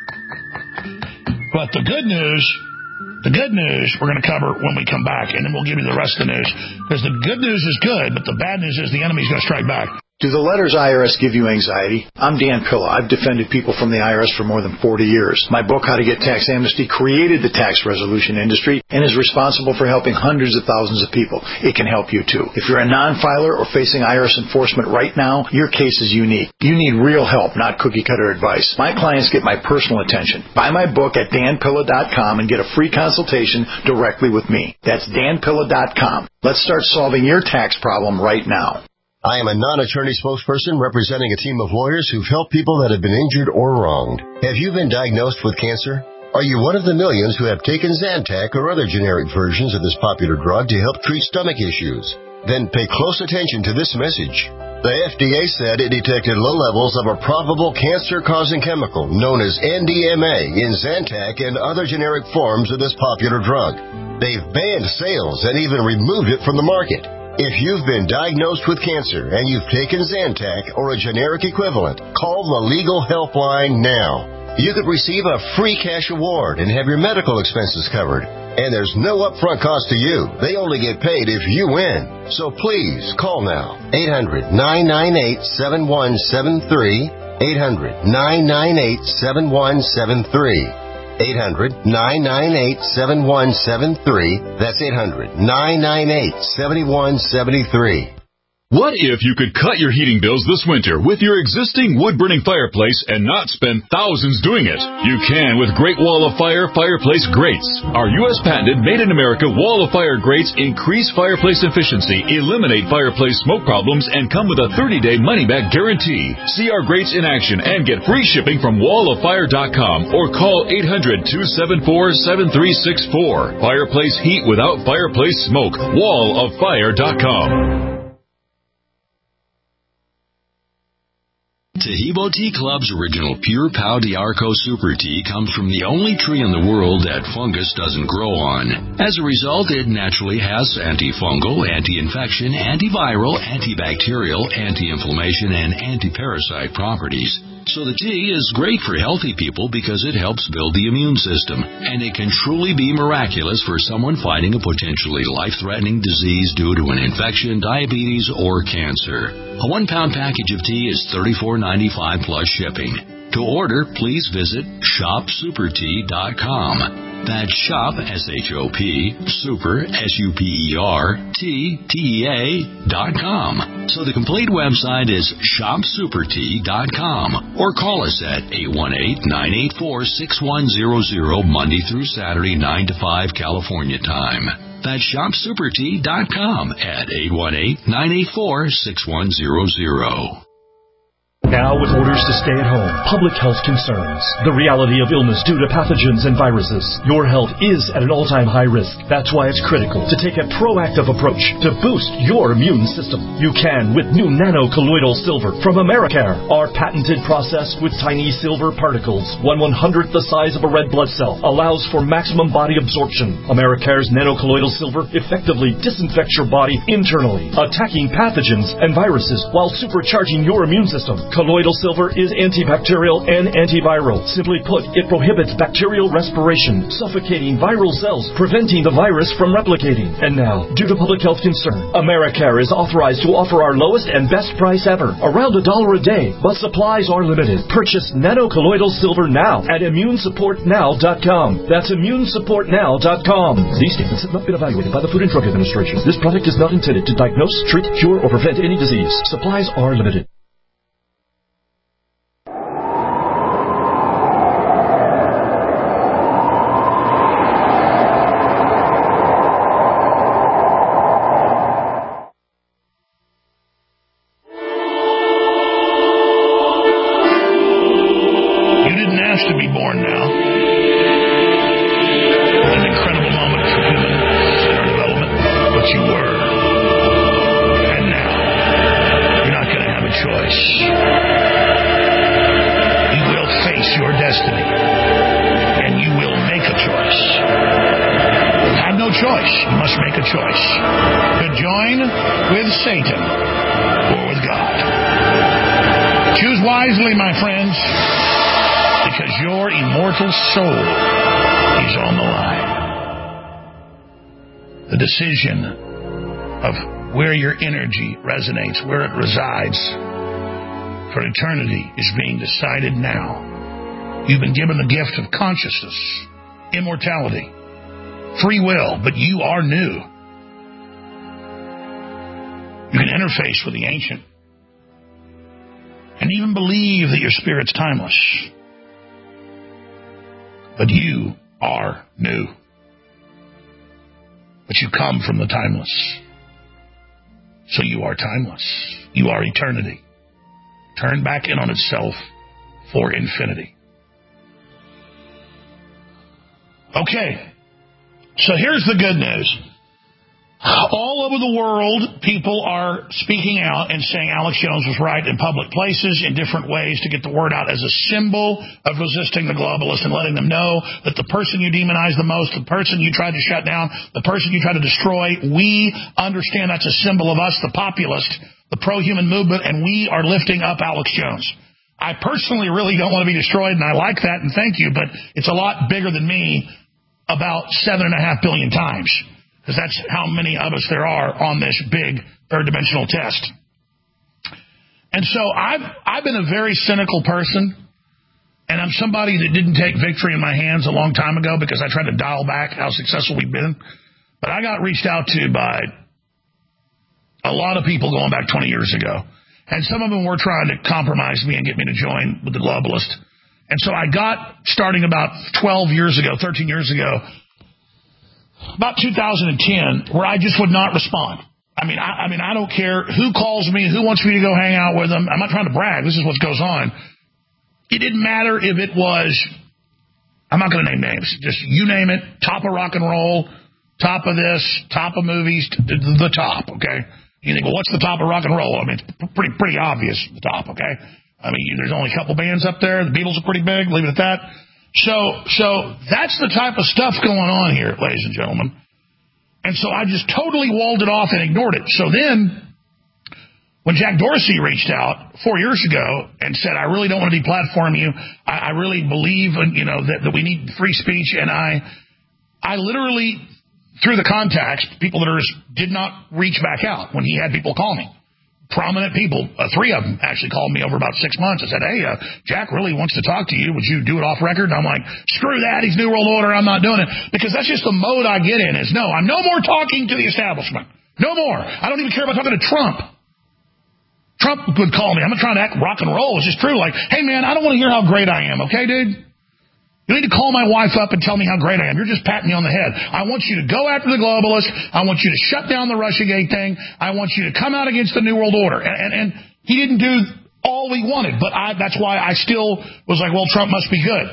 S3: But the good news, the good news we're going to cover when we come back, and then we'll give you the rest of the news. Because the good news is good, but the bad news is the enemy's going to strike back.
S14: Do the letters I R S give you anxiety? I'm Dan Pilla. I've defended people from the I R S for more than forty years. My book, How to Get Tax Amnesty, created the tax resolution industry and is responsible for helping hundreds of thousands of people. It can help you, too. If you're a non-filer or facing I R S enforcement right now, your case is unique. You need real help, not cookie-cutter advice. My clients get my personal attention. Buy my book at dan pilla dot com and get a free consultation directly with me. That's dan pilla dot com. Let's start solving your tax problem right now.
S5: I am a non-attorney spokesperson representing a team of lawyers who've helped people that have been injured or wronged. Have you been diagnosed with cancer? Are you one of the millions who have taken Zantac or other generic versions of this popular drug to help treat stomach issues? Then pay close attention to this message. The F D A said it detected low levels of a probable cancer-causing chemical known as N D M A in Zantac and other generic forms of this popular drug. They've banned sales and even removed it from the market. If you've been diagnosed with cancer and you've taken Zantac or a generic equivalent, call the Legal Helpline now. You could receive a free cash award and have your medical expenses covered. And there's no upfront cost to you. They only get paid if you win. So please call now. eight hundred, nine nine eight, seven one seven three. eight hundred, nine nine eight, seven one seven three. eight hundred, nine nine eight, seven one seven three. That's eight hundred, nine nine eight, seven one seven three.
S1: What if you could cut your heating bills this winter with your existing wood-burning fireplace and not spend thousands doing it? You can with Great Wall of Fire fireplace grates. Our U S patented made-in-America Wall of Fire grates increase fireplace efficiency, eliminate fireplace smoke problems, and come with a thirty-day money-back guarantee. See our grates in action and get free shipping from wall of fire dot com or call eight hundred, two seven four, seven three six four. Fireplace heat without fireplace smoke. wall of fire dot com.
S2: Taheebo Tea Club's original Pure Pau d'Arco Super Tea comes from the only tree in the world that fungus doesn't grow on. As a result, it naturally has antifungal, anti-infection, antiviral, antibacterial, anti-inflammation, and anti-parasite properties. So the tea is great for healthy people because it helps build the immune system, and it can truly be miraculous for someone fighting a potentially life-threatening disease due to an infection, diabetes, or cancer. A one-pound package of tea is thirty-four ninety-five plus shipping. To order, please visit shop super tea dot com. That's shop, S H O P, super, S U P E R, T, T E A, dot com. So the complete website is shop super tea dot com. Or call us at eight one eight, nine eight four, six one zero zero, Monday through Saturday, nine to five, California time. That's shop super tea dot com at eight one eight, nine eight four, six one zero zero.
S9: Now with orders to stay at home, public health concerns, the reality of illness due to pathogens and viruses, your health is at an all-time high risk. That's why it's critical to take a proactive approach to boost your immune system. You can with new nano-colloidal silver from Americare. Our patented process with tiny silver particles, one one-hundredth the size of a red blood cell, allows for maximum body absorption. Americare's nano-colloidal silver effectively disinfects your body internally, attacking pathogens and viruses while supercharging your immune system. Colloidal silver is antibacterial and antiviral. Simply put, it prohibits bacterial respiration, suffocating viral cells, preventing the virus from replicating. And now, due to public health concern, Americare is authorized to offer our lowest and best price ever, around a dollar a day, but supplies are limited. Purchase nano-colloidal silver now at immune support now dot com. That's immune support now dot com. These statements have not been evaluated by the Food and Drug Administration. This product is not intended to diagnose, treat, cure, or prevent any disease. Supplies are limited.
S3: Soul is on the line. The decision of where your energy resonates, where it resides for eternity is being decided now. You've been given the gift of consciousness, immortality, free will, but you are new. You can interface with the ancient and even believe that your spirit's timeless. But you are new. But you come from the timeless. So you are timeless. You are eternity. Turn back in on itself for infinity. Okay. So here's the good news. All over the world, people are speaking out and saying Alex Jones was right in public places in different ways to get the word out as a symbol of resisting the globalists and letting them know that the person you demonize the most, the person you tried to shut down, the person you tried to destroy, we understand that's a symbol of us, the populist, the pro-human movement, and we are lifting up Alex Jones. I personally really don't want to be destroyed, and I like that, and thank you, but it's a lot bigger than me about seven and a half billion times. Because that's how many of us there are on this big third-dimensional test. And so I've I've been a very cynical person, and I'm somebody that didn't take victory in my hands a long time ago because I tried to dial back how successful we've been. But I got reached out to by a lot of people going back twenty years ago. And some of them were trying to compromise me and get me to join with the globalist. And so I got, starting about twelve years ago, thirteen years ago, about two thousand ten, where I just would not respond. I mean, I, I mean, I don't care who calls me, who wants me to go hang out with them. I'm not trying to brag. This is what goes on. It didn't matter if it was, I'm not going to name names, just you name it, top of rock and roll, top of this, top of movies, the top, okay? You think, well, what's the top of rock and roll? I mean, it's pretty pretty obvious, the top, okay? I mean, there's only a couple bands up there. The Beatles are pretty big. Leave it at that. So, so that's the type of stuff going on here, ladies and gentlemen. And so I just totally walled it off and ignored it. So then, when Jack Dorsey reached out four years ago and said, I really don't want to deplatform you. I, I really believe, in, you know, that, that we need free speech. And I, I literally, through the contacts, people that are did not reach back out when he had people call me. Prominent people, uh, three of them actually called me over about six months and said, hey, uh, Jack really wants to talk to you. Would you do it off record? And I'm like, screw that. He's New World Order. I'm not doing it. Because that's just the mode I get in is, no, I'm no more talking to the establishment. No more. I don't even care about talking to Trump. Trump would call me. I'm not trying to act rock and roll. It's just true. Like, hey, man, I don't want to hear how great I am. Okay, dude? You need to call my wife up and tell me how great I am. You're just patting me on the head. I want you to go after the globalists. I want you to shut down the Russiagate thing. I want you to come out against the New World Order. And, and, and he didn't do all he wanted, but I, that's why I still was like, well, Trump must be good.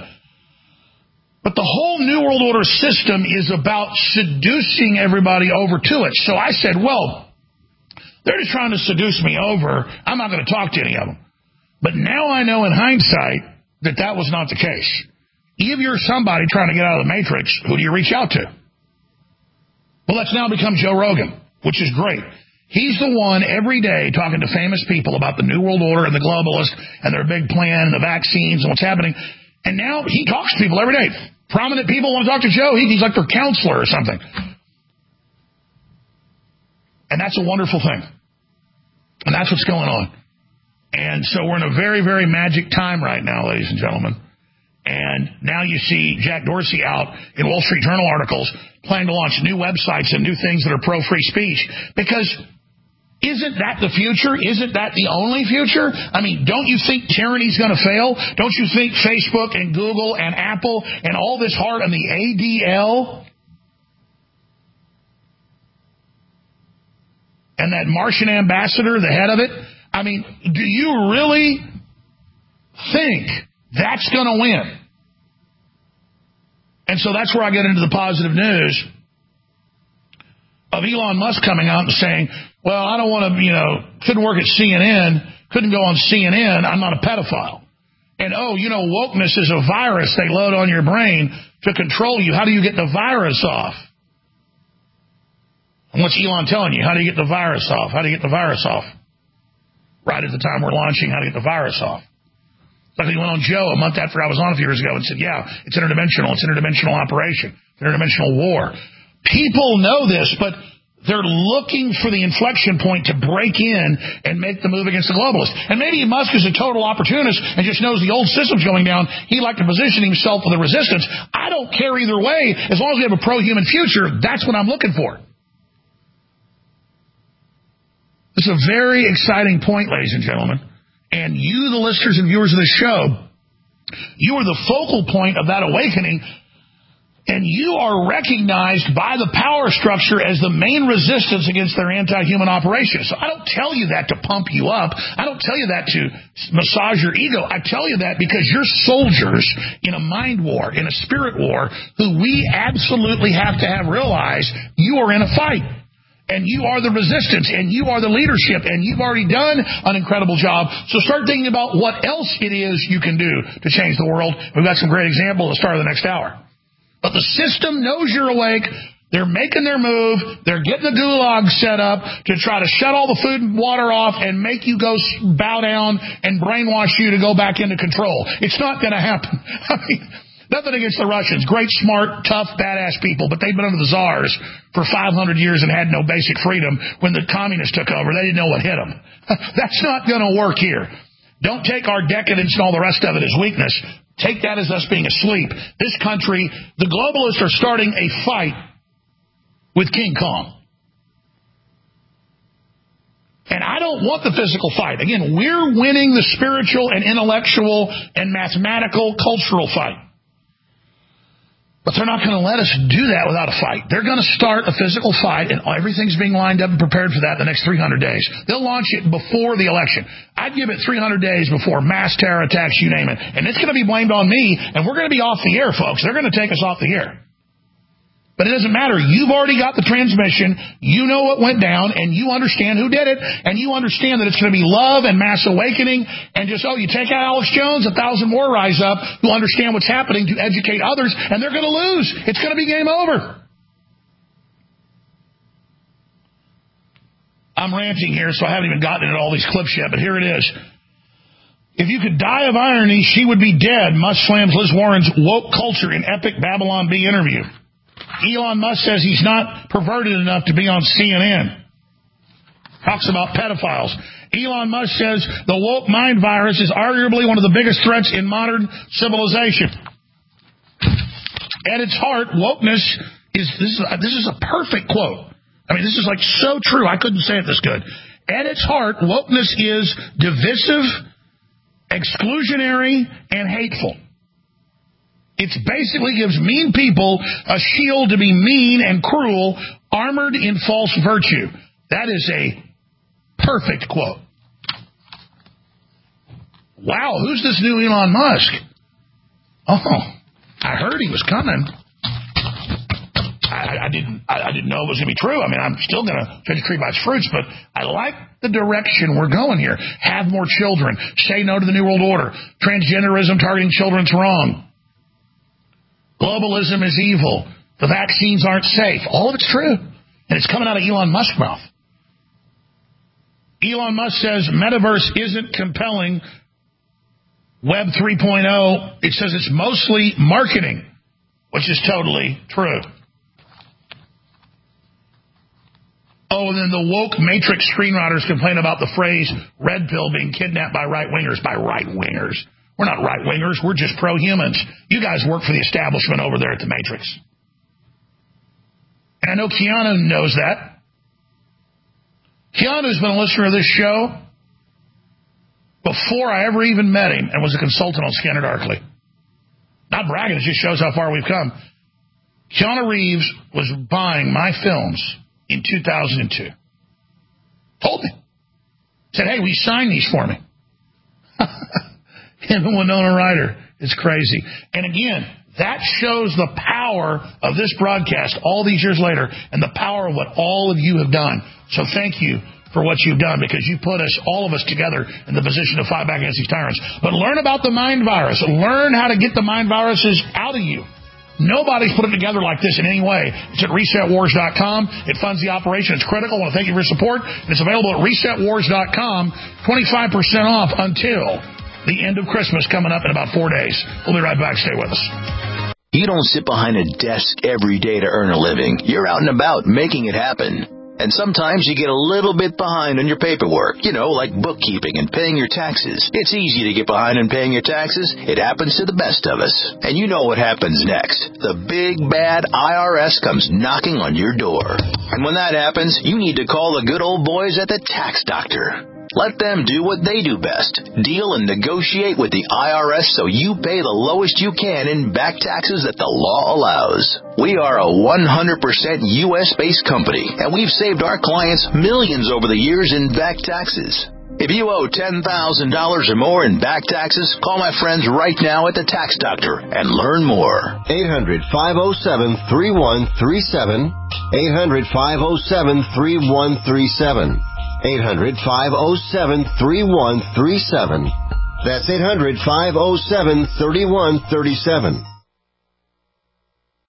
S3: But the whole New World Order system is about seducing everybody over to it. So I said, well, they're just trying to seduce me over. I'm not going to talk to any of them. But now I know in hindsight that that was not the case. If you're somebody trying to get out of the matrix, who do you reach out to? Well, that's now become Joe Rogan, which is great. He's the one every day talking to famous people about the New World Order and the globalists and their big plan and the vaccines and what's happening. And now he talks to people every day. Prominent people want to talk to Joe. He's like their counselor or something. And that's a wonderful thing. And that's what's going on. And so we're in a very, very magic time right now, ladies and gentlemen. And now you see Jack Dorsey out in Wall Street Journal articles planning to launch new websites and new things that are pro-free speech. Because isn't that the future? Isn't that the only future? I mean, don't you think tyranny's going to fail? Don't you think Facebook and Google and Apple and all this hard and the A D L and that Martian ambassador, the head of it? I mean, do you really think that's going to win? And so that's where I get into the positive news of Elon Musk coming out and saying, well, I don't want to, you know, couldn't work at C N N, couldn't go on C N N, I'm not a pedophile. And, oh, you know, wokeness is a virus they load on your brain to control you. How do you get the virus off? And what's Elon telling you? How do you get the virus off? How do you get the virus off? Right at the time we're launching, how to get the virus off. Like he went on Joe a month after I was on a few years ago and said, yeah, it's interdimensional. It's interdimensional operation. It's interdimensional war. People know this, but they're looking for the inflection point to break in and make the move against the globalists. And maybe Musk is a total opportunist and just knows the old system's going down. He'd like to position himself for the resistance. I don't care either way. As long as we have a pro-human future, that's what I'm looking for. It's a very exciting point, ladies and gentlemen. And you, the listeners and viewers of this show, you are the focal point of that awakening, and you are recognized by the power structure as the main resistance against their anti-human operations. So I don't tell you that to pump you up. I don't tell you that to massage your ego. I tell you that because you're soldiers in a mind war, in a spirit war, who we absolutely have to have realize you are in a fight. And you are the resistance, and you are the leadership, and you've already done an incredible job. So start thinking about what else it is you can do to change the world. We've got some great examples at the start of the next hour. But the system knows you're awake. They're making their move. They're getting the gulag set up to try to shut all the food and water off and make you go bow down and brainwash you to go back into control. It's not going to happen. I mean, Nothing against the Russians. Great, smart, tough, badass people, but they've been under the czars for five hundred years and had no basic freedom. When the communists took over, they didn't know what hit them. That's not going to work here. Don't take our decadence and all the rest of it as weakness. Take that as us being asleep. This country, the globalists are starting a fight with King Kong. And I don't want the physical fight. Again, we're winning the spiritual and intellectual and mathematical cultural fight. But they're not going to let us do that without a fight. They're going to start a physical fight, and everything's being lined up and prepared for that the next three hundred days. They'll launch it before the election. I'd give it three hundred days before mass terror attacks, you name it. And it's going to be blamed on me, and we're going to be off the air, folks. They're going to take us off the air. But it doesn't matter. You've already got the transmission. You know what went down, and you understand who did it, and you understand that it's going to be love and mass awakening, and just, oh, you take out Alex Jones, a thousand more rise up who understand what's happening to educate others, and they're going to lose. It's going to be game over. I'm ranting here, so I haven't even gotten into all these clips yet, but here it is. If you could die of irony, she would be dead, Musk slams Liz Warren's woke culture in epic Babylon Bee interview. Elon Musk says he's not perverted enough to be on C N N. Talks about pedophiles. Elon Musk says the woke mind virus is arguably one of the biggest threats in modern civilization. At its heart, wokeness is, this is, this is a perfect quote. I mean, this is like so true. I couldn't say it this good. At its heart, wokeness is divisive, exclusionary, and hateful. It basically gives mean people a shield to be mean and cruel, armored in false virtue. That is a perfect quote. Wow, who's this new Elon Musk? Oh, I heard he was coming. I, I didn't. I, I didn't know it was going to be true. I mean, I'm still going to judge a tree by its fruits, but I like the direction we're going here. Have more children. Say no to the New World Order. Transgenderism targeting children's wrong. Globalism is evil. The vaccines aren't safe. All of it's true. And it's coming out of Elon Musk's mouth. Elon Musk says metaverse isn't compelling. Web three point oh, it says it's mostly marketing, which is totally true. Oh, and then the woke Matrix screenwriters complain about the phrase red pill being kidnapped by right-wingers. By right-wingers. We're not right-wingers. We're just pro-humans. You guys work for the establishment over there at the Matrix. And I know Keanu knows that. Keanu's been a listener of this show before I ever even met him and was a consultant on Scanner Darkly. Not bragging, it just shows how far we've come. Keanu Reeves was buying my films in two thousand two. Told me. Said, hey, will you sign these for me? Him and Winona Ryder. It's crazy. And again, that shows the power of this broadcast all these years later and the power of what all of you have done. So thank you for what you've done, because you put us, all of us together in the position to fight back against these tyrants. But learn about the mind virus. Learn how to get the mind viruses out of you. Nobody's put it together like this in any way. It's at reset wars dot com. It funds the operation. It's critical. I want to thank you for your support. It's available at reset wars dot com. twenty-five percent off until the end of Christmas, coming up in about four days. We'll be right back. Stay with us.
S10: You don't sit behind a desk every day to earn a living. You're out and about making it happen. And sometimes you get a little bit behind on your paperwork, you know, like bookkeeping and paying your taxes. It's easy to get behind on paying your taxes. It happens to the best of us. And you know what happens next. The big, bad I R S comes knocking on your door. And when that happens, you need to call the good old boys at the Tax Doctor. Let them do what they do best. Deal and negotiate with the I R S so you pay the lowest you can in back taxes that the law allows. We are a one hundred percent U S-based company, and we've saved our clients millions over the years in back taxes. If you owe ten thousand dollars or more in back taxes, call my friends right now at the Tax Doctor and learn more.
S5: eight hundred, five oh seven, three one three seven. eight hundred, five oh seven, three one three seven. eight hundred, five oh seven, three one three seven. That's eight hundred, five oh seven, three one three seven.